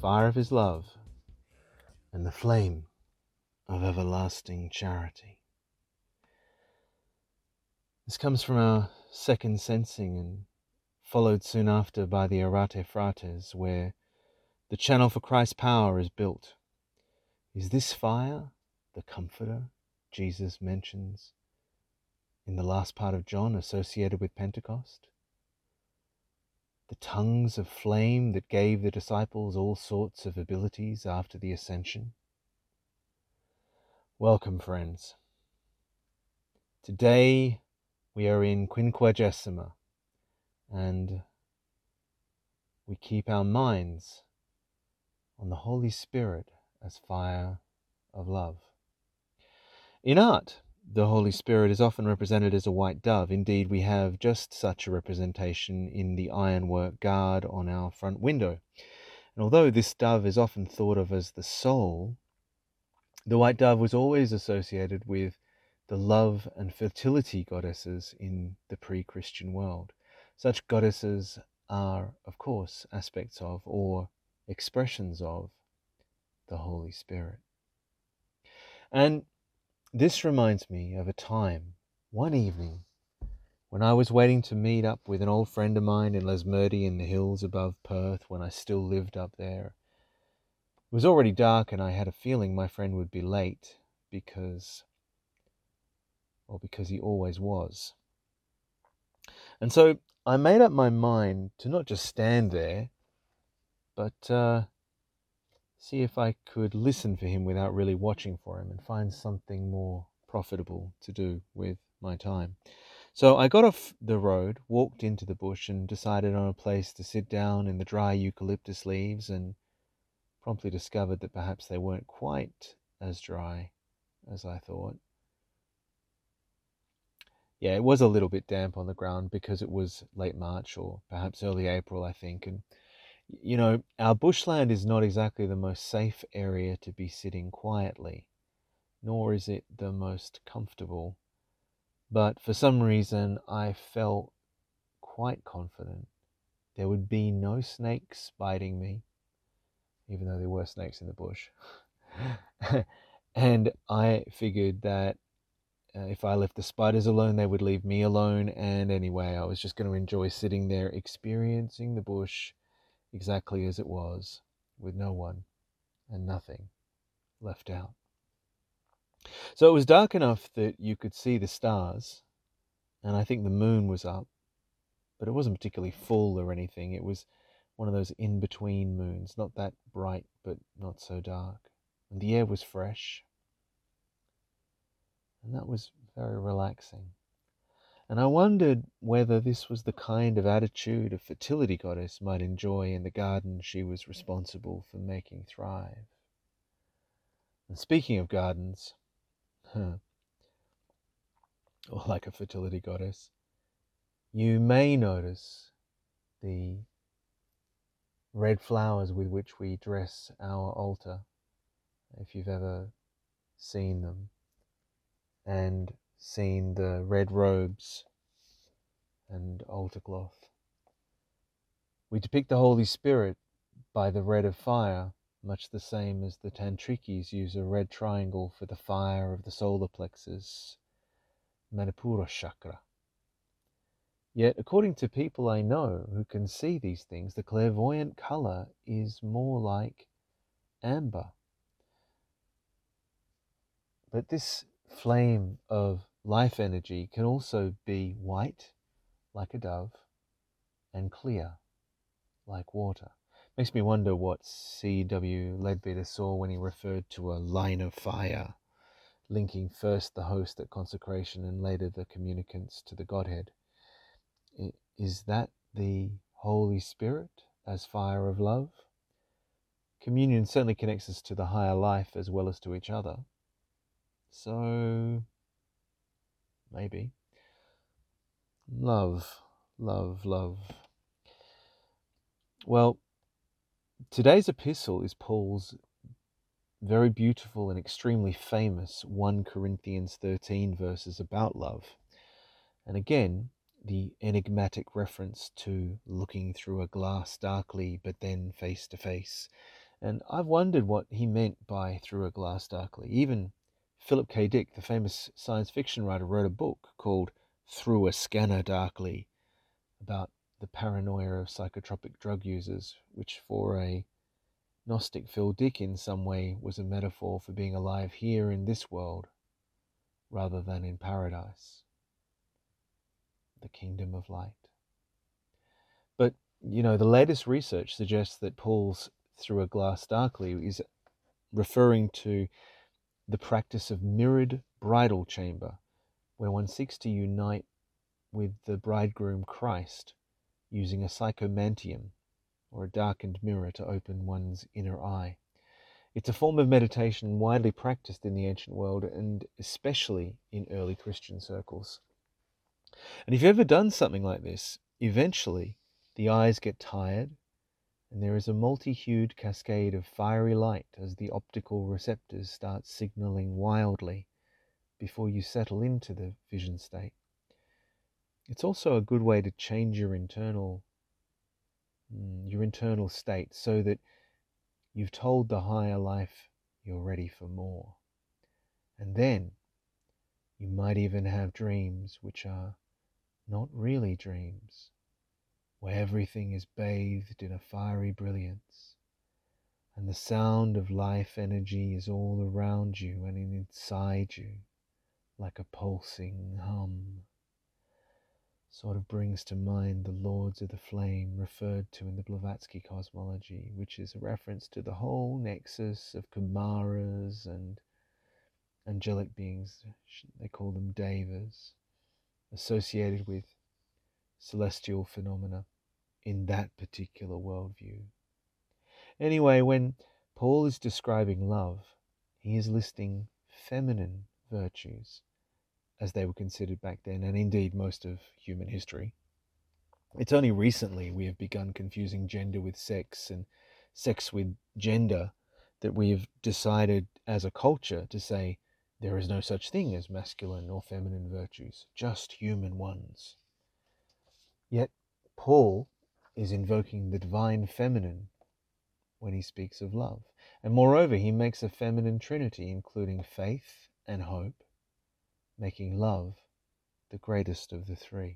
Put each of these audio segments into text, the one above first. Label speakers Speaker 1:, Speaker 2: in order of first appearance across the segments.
Speaker 1: fire of his love, and the flame of everlasting charity. This comes from our second sensing and followed soon after by the Arate Fratres, where the channel for Christ's power is built. Is this fire the comforter Jesus mentions in the last part of John associated with Pentecost? The tongues of flame that gave the disciples all sorts of abilities after the ascension? Welcome, friends. Today we are in Quinquagesima, and we keep our minds on the Holy Spirit as fire of love. In art, the Holy Spirit is often represented as a white dove. Indeed, we have just such a representation in the ironwork guard on our front window. And although this dove is often thought of as the soul, the white dove was always associated with the love and fertility goddesses in the pre-Christian world. Such goddesses are, of course, aspects of or expressions of the Holy Spirit. And this reminds me of a time, one evening, when I was waiting to meet up with an old friend of mine in Lesmurdie in the hills above Perth when I still lived up there. It was already dark and I had a feeling my friend would be late because he always was. And so I made up my mind to not just stand there, but see if I could listen for him without really watching for him and find something more profitable to do with my time. So I got off the road, walked into the bush, and decided on a place to sit down in the dry eucalyptus leaves, and promptly discovered that perhaps they weren't quite as dry as I thought. Yeah, it was a little bit damp on the ground because it was late March or perhaps early April, I think. And, you know, our bushland is not exactly the most safe area to be sitting quietly, nor is it the most comfortable. But for some reason, I felt quite confident there would be no snakes biting me, even though there were snakes in the bush. And I figured that if I left the spiders alone, they would leave me alone. And anyway, I was just going to enjoy sitting there, experiencing the bush exactly as it was, with no one and nothing left out. So it was dark enough that you could see the stars, and I think the moon was up, but it wasn't particularly full or anything. It was one of those in-between moons, not that bright, but not so dark. And the air was fresh, and that was very relaxing. And I wondered whether this was the kind of attitude a fertility goddess might enjoy in the garden she was responsible for making thrive. And speaking of gardens, or like a fertility goddess, you may notice the red flowers with which we dress our altar, if you've ever seen them, and seen the red robes and altar cloth. We depict the Holy Spirit by the red of fire, much the same as the Tantrikis use a red triangle for the fire of the solar plexus, Manipura chakra. Yet, according to people I know who can see these things, the clairvoyant color is more like amber. But this flame of life energy can also be white, like a dove, and clear, like water. Makes me wonder what C.W. Leadbeater saw when he referred to a line of fire, linking first the host at consecration and later the communicants to the Godhead. Is that the Holy Spirit as fire of love? Communion certainly connects us to the higher life as well as to each other. So, maybe. Love, love, love. Well, today's epistle is Paul's very beautiful and extremely famous 1 Corinthians 13 verses about love. And again, the enigmatic reference to looking through a glass darkly, but then face to face, And I've wondered what he meant by Through a Glass Darkly. Even Philip K. Dick, the famous science fiction writer, wrote a book called Through a Scanner Darkly about the paranoia of psychotropic drug users, which for a Gnostic Phil Dick in some way was a metaphor for being alive here in this world rather than in paradise, the kingdom of light. But, the latest research suggests that Paul's Through a Glass Darkly is referring to the practice of mirrored bridal chamber, where one seeks to unite with the bridegroom Christ using a psychomantium, or a darkened mirror to open one's inner eye. It's a form of meditation widely practiced in the ancient world and especially in early Christian circles. And if you've ever done something like this, eventually the eyes get tired and there is a multi-hued cascade of fiery light as the optical receptors start signaling wildly before you settle into the vision state. It's also a good way to change your internal state so that you've told the higher life you're ready for more. And then you might even have dreams which are not really dreams, where everything is bathed in a fiery brilliance, and the sound of life energy is all around you and inside you, like a pulsing hum. Sort of brings to mind the Lords of the Flame referred to in the Blavatsky cosmology, which is a reference to the whole nexus of Kumaras and angelic beings, they call them devas, associated with celestial phenomena in that particular worldview. Anyway, when Paul is describing love, he is listing feminine virtues as they were considered back then, and indeed most of human history. It's only recently we have begun confusing gender with sex and sex with gender that we have decided as a culture to say there is no such thing as masculine or feminine virtues, just human ones. Yet Paul is invoking the divine feminine when he speaks of love. And moreover, he makes a feminine trinity, including faith and hope, making love the greatest of the three.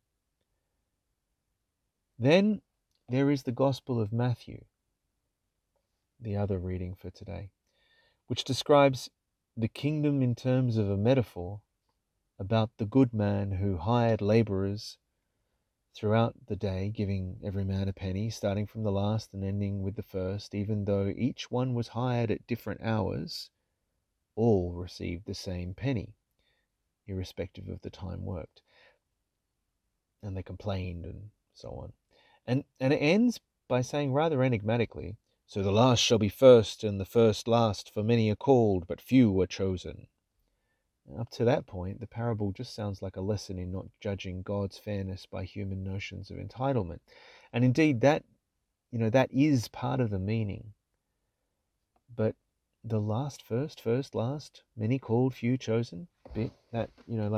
Speaker 1: Then there is the Gospel of Matthew, the other reading for today, which describes the kingdom in terms of a metaphor about the good man who hired laborers throughout the day, giving every man a penny, starting from the last and ending with the first. Even though each one was hired at different hours, all received the same penny, irrespective of the time worked. And they complained and so on. And it ends by saying rather enigmatically, so the last shall be first and the first last, for many are called, but few are chosen. Up to that point, the parable just sounds like a lesson in not judging God's fairness by human notions of entitlement. And indeed, that is part of the meaning. But the last first, first last, many called, few chosen bit, that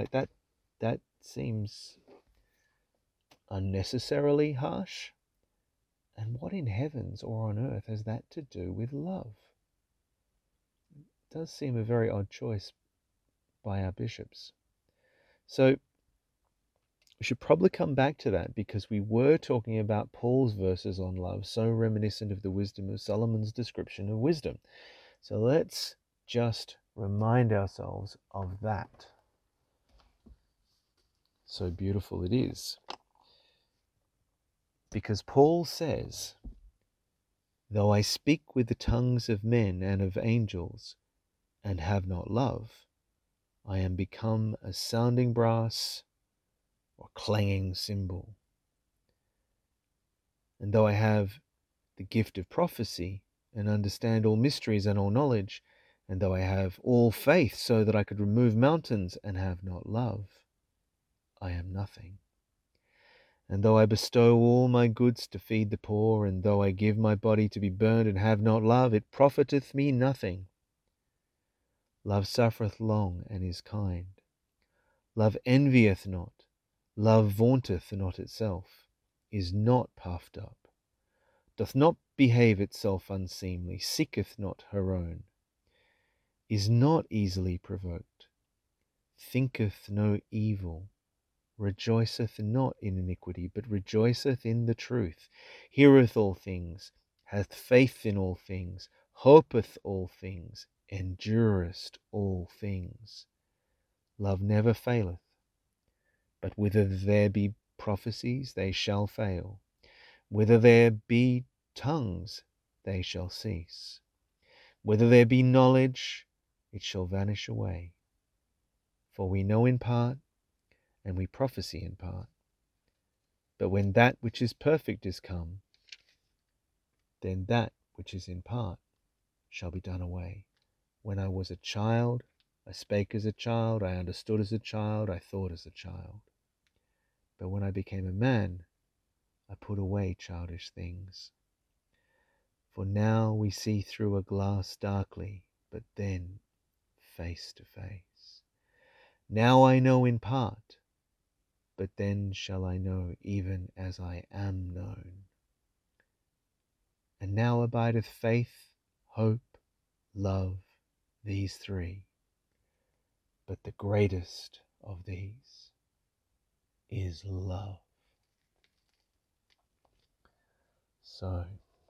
Speaker 1: seems unnecessarily harsh. And what in heavens or on earth has that to do with love? It does seem a very odd choice by our bishops. So we should probably come back to that, because we were talking about Paul's verses on love, so reminiscent of the wisdom of Solomon's description of wisdom. So let's just remind ourselves of that. So beautiful it is. Because Paul says, though I speak with the tongues of men and of angels, and have not love, I am become a sounding brass or clanging cymbal. And though I have the gift of prophecy, and understand all mysteries and all knowledge, and though I have all faith so that I could remove mountains, and have not love, I am nothing. And though I bestow all my goods to feed the poor, and though I give my body to be burned, and have not love, it profiteth me nothing. Love suffereth long, and is kind. Love envieth not. Love vaunteth not itself, is not puffed up, doth not behave itself unseemly, seeketh not her own, is not easily provoked, thinketh no evil, rejoiceth not in iniquity, but rejoiceth in the truth, heareth all things, hath faith in all things, hopeth all things, endureth all things. Love never faileth, but whither there be prophecies, they shall fail. Whither there be tongues, they shall cease. Whither there be knowledge, it shall vanish away. For we know in part, and we prophesy in part. But when that which is perfect is come, then that which is in part shall be done away. When I was a child, I spake as a child, I understood as a child, I thought as a child. But when I became a man, I put away childish things. For now we see through a glass darkly, but then face to face. Now I know in part, but then shall I know even as I am known. And now abideth faith, hope, love, these three. But the greatest of these is love. So,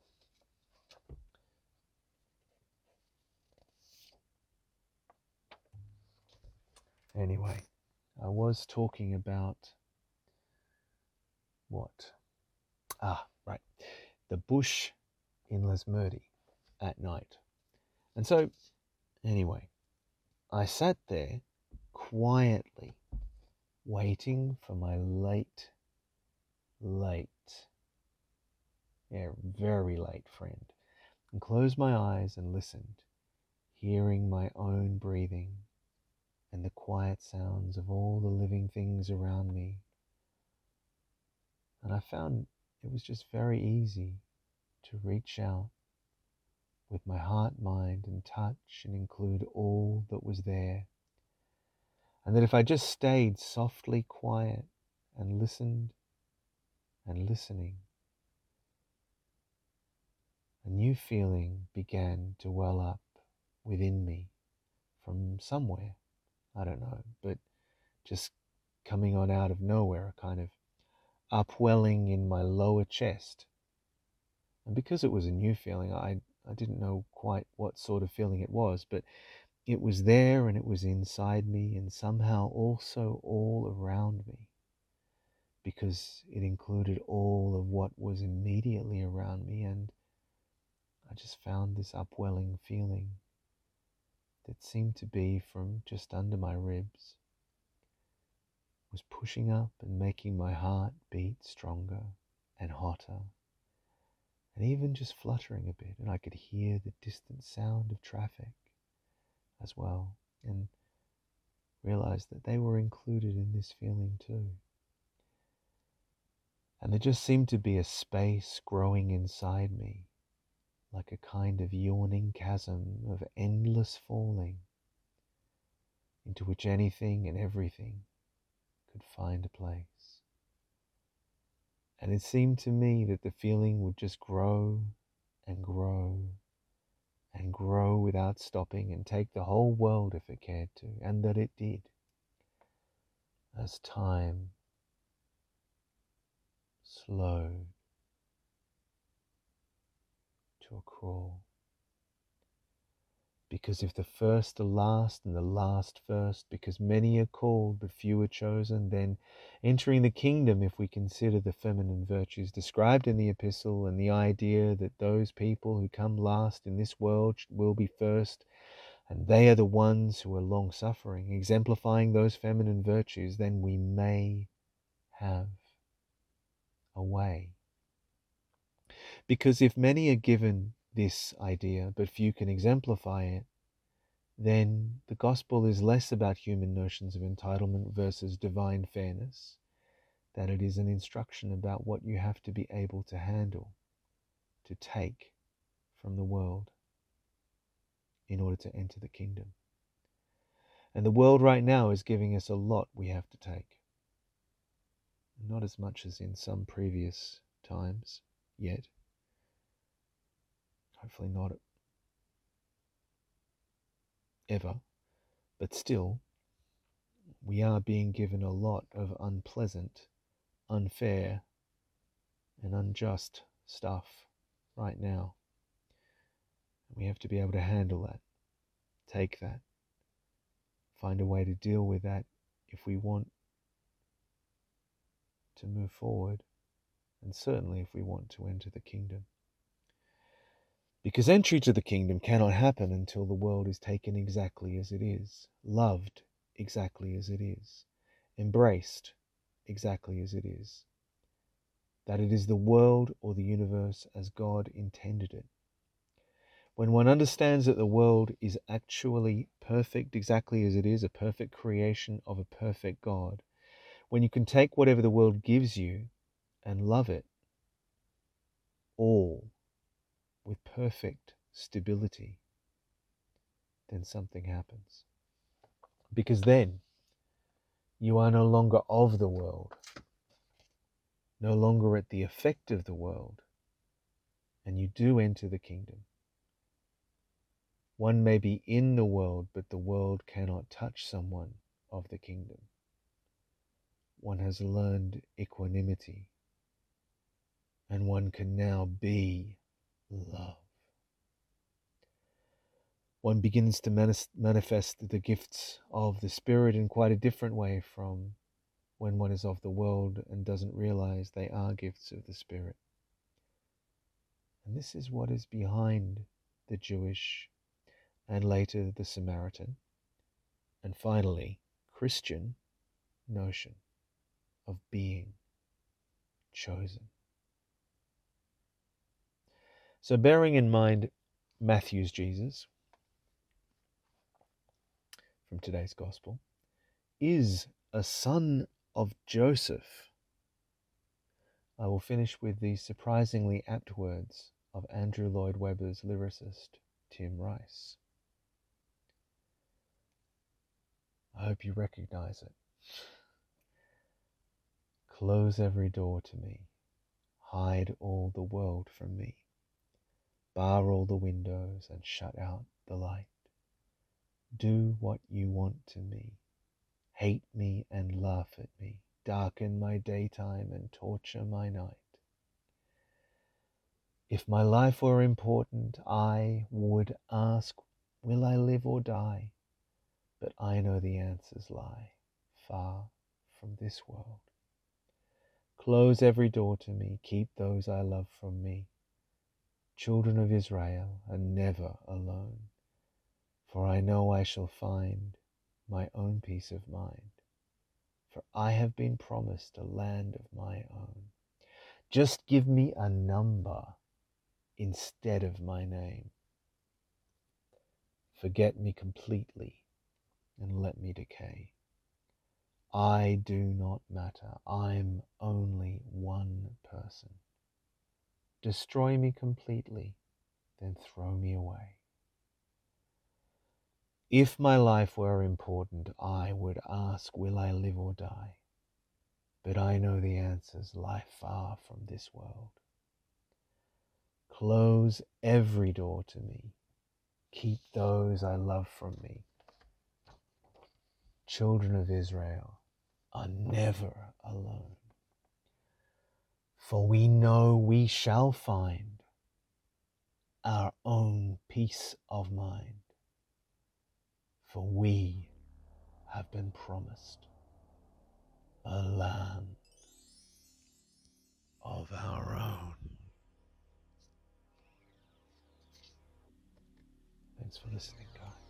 Speaker 1: anyway, I was talking about what? Right. The bush in Lesmurdy at night. And so, anyway, I sat there quietly waiting for my very late friend, and closed my eyes and listened, hearing my own breathing and the quiet sounds of all the living things around me. And I found it was just very easy to reach out with my heart, mind, and touch and include all that was there. And that if I just stayed softly quiet and listened and listening, a new feeling began to well up within me from somewhere. I don't know, but just coming on out of nowhere, a kind of upwelling in my lower chest. And because it was a new feeling, I didn't know quite what sort of feeling it was, but it was there and it was inside me and somehow also all around me, because it included all of what was immediately around me. And I just found this upwelling feeling that seemed to be from just under my ribs, was pushing up and making my heart beat stronger and hotter, and even just fluttering a bit, and I could hear the distant sound of traffic as well, and realized that they were included in this feeling too. And there just seemed to be a space growing inside me, like a kind of yawning chasm of endless falling, into which anything and everything could find a place. And it seemed to me that the feeling would just grow and grow and grow without stopping and take the whole world if it cared to, and that it did, as time slowed to a crawl. Because if the first are last and the last first, because many are called but few are chosen, then entering the kingdom, if we consider the feminine virtues described in the epistle and the idea that those people who come last in this world will be first, and they are the ones who are long-suffering, exemplifying those feminine virtues, then we may have a way. Because if many are given this idea, but few can exemplify it, then the gospel is less about human notions of entitlement versus divine fairness than it is an instruction about what you have to be able to handle, to take from the world in order to enter the kingdom. And the world right now is giving us a lot we have to take. Not as much as in some previous times yet, Hopefully not ever, but still, we are being given a lot of unpleasant, unfair, and unjust stuff right now. We have to be able to handle that, take that, find a way to deal with that if we want to move forward, and certainly if we want to enter the kingdom. Because entry to the kingdom cannot happen until the world is taken exactly as it is, loved exactly as it is, embraced exactly as it is, that it is the world or the universe as God intended it. When one understands that the world is actually perfect exactly as it is, a perfect creation of a perfect God, when you can take whatever the world gives you and love it all with perfect stability, then something happens. Because then you are no longer of the world, no longer at the effect of the world, and you do enter the kingdom. One may be in the world, but the world cannot touch someone of the kingdom. One has learned equanimity, and one can now be love. One begins to manifest the gifts of the Spirit in quite a different way from when one is of the world and doesn't realize they are gifts of the Spirit. And this is what is behind the Jewish and later the Samaritan and finally Christian notion of being chosen. So bearing in mind Matthew's Jesus from today's gospel is a son of Joseph, I will finish with the surprisingly apt words of Andrew Lloyd Webber's lyricist Tim Rice. I hope you recognize it. Close every door to me, hide all the world from me, bar all the windows and shut out the light. Do what you want to me, hate me and laugh at me, darken my daytime and torture my night. If my life were important, I would ask, will I live or die? But I know the answers lie far from this world. Close every door to me, keep those I love from me. Children of Israel are never alone, for I know I shall find my own peace of mind, for I have been promised a land of my own. Just give me a number instead of my name. Forget me completely and let me decay. I do not matter. I'm only one person. Destroy me completely, then throw me away. If my life were important, I would ask, will I live or die? But I know the answers lie far from this world. Close every door to me. Keep those I love from me. Children of Israel are never alone. For we know we shall find our own peace of mind. For we have been promised a land of our own. Thanks for listening, guys.